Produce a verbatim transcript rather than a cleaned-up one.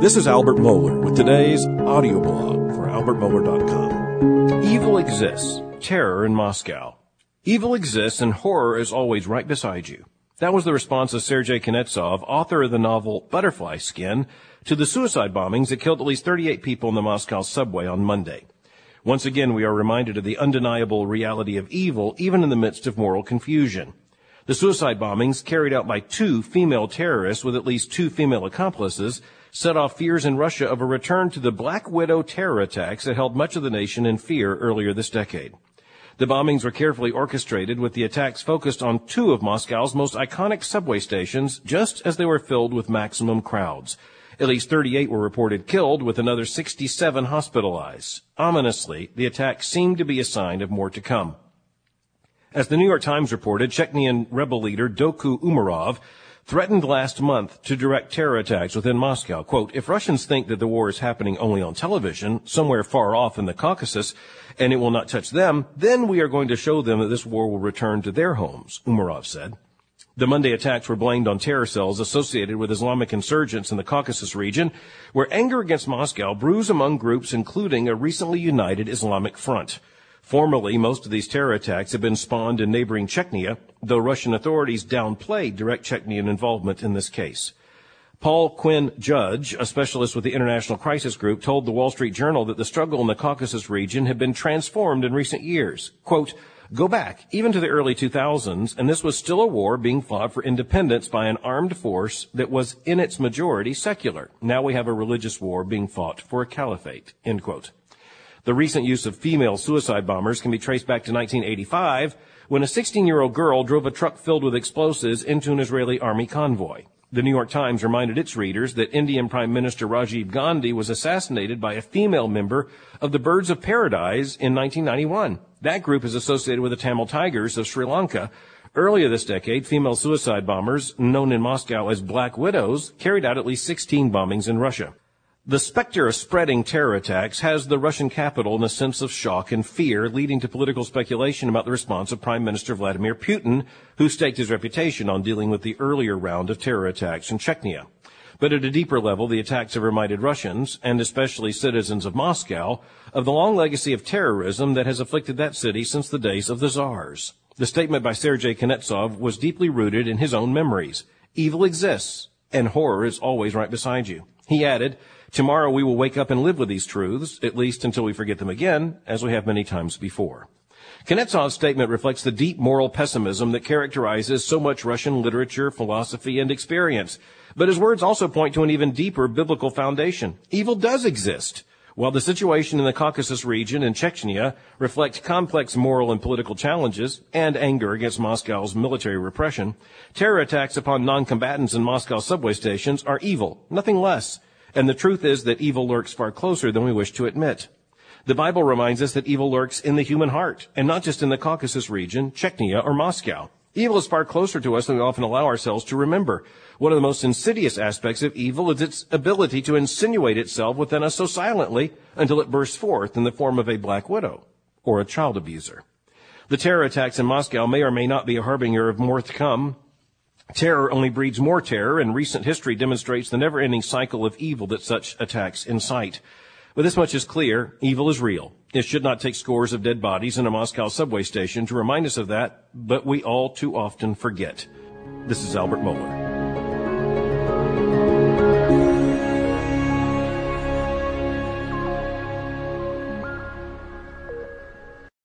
This is Albert Mohler with today's audio blog for albert mohler dot com. Evil exists. Terror in Moscow. Evil exists and horror is always right beside you. That was the response of Sergei Kuznetsov, author of the novel Butterfly Skin, to the suicide bombings that killed at least thirty-eight people in the Moscow subway on Monday. Once again, we are reminded of the undeniable reality of evil, even in the midst of moral confusion. The suicide bombings, carried out by two female terrorists with at least two female accomplices, set off fears in Russia of a return to the Black Widow terror attacks that held much of the nation in fear earlier this decade. The bombings were carefully orchestrated, with the attacks focused on two of Moscow's most iconic subway stations, just as they were filled with maximum crowds. At least thirty-eight were reported killed, with another sixty-seven hospitalized. Ominously, the attacks seemed to be a sign of more to come. As the New York Times reported, Chechnyan rebel leader Doku Umarov threatened last month to direct terror attacks within Moscow. Quote, "If Russians think that the war is happening only on television, somewhere far off in the Caucasus, and it will not touch them, then we are going to show them that this war will return to their homes," Umarov said. The Monday attacks were blamed on terror cells associated with Islamic insurgents in the Caucasus region, where anger against Moscow brews among groups including a recently united Islamic Front. Formerly, most of these terror attacks have been spawned in neighboring Chechnya, though Russian authorities downplayed direct Chechnyan involvement in this case. Paul Quinn Judge, a specialist with the International Crisis Group, told the Wall Street Journal that the struggle in the Caucasus region had been transformed in recent years. Quote, "Go back, even to the early two thousands, and this was still a war being fought for independence by an armed force that was in its majority secular. Now we have a religious war being fought for a caliphate," end quote. The recent use of female suicide bombers can be traced back to nineteen eighty-five, when a sixteen-year-old girl drove a truck filled with explosives into an Israeli army convoy. The New York Times reminded its readers that Indian Prime Minister Rajiv Gandhi was assassinated by a female member of the Birds of Paradise in nineteen ninety-one. That group is associated with the Tamil Tigers of Sri Lanka. Earlier this decade, female suicide bombers, known in Moscow as Black Widows, carried out at least sixteen bombings in Russia. The specter of spreading terror attacks has the Russian capital in a sense of shock and fear, leading to political speculation about the response of Prime Minister Vladimir Putin, who staked his reputation on dealing with the earlier round of terror attacks in Chechnya. But at a deeper level, the attacks have reminded Russians, and especially citizens of Moscow, of the long legacy of terrorism that has afflicted that city since the days of the Tsars. The statement by Sergei Kuznetsov was deeply rooted in his own memories. Evil exists, and horror is always right beside you. He added, "Tomorrow we will wake up and live with these truths, at least until we forget them again, as we have many times before." Kuznetsov's statement reflects the deep moral pessimism that characterizes so much Russian literature, philosophy, and experience. But his words also point to an even deeper biblical foundation. Evil does exist. While the situation in the Caucasus region and Chechnya reflect complex moral and political challenges and anger against Moscow's military repression, terror attacks upon non-combatants in Moscow subway stations are evil, nothing less. And the truth is that evil lurks far closer than we wish to admit. The Bible reminds us that evil lurks in the human heart, and not just in the Caucasus region, Chechnya, or Moscow. Evil is far closer to us than we often allow ourselves to remember. One of the most insidious aspects of evil is its ability to insinuate itself within us so silently until it bursts forth in the form of a Black Widow or a child abuser. The terror attacks in Moscow may or may not be a harbinger of more to come. Terror only breeds more terror, and recent history demonstrates the never-ending cycle of evil that such attacks incite. But this much is clear: evil is real. It should not take scores of dead bodies in a Moscow subway station to remind us of that, but we all too often forget. This is Albert Mohler.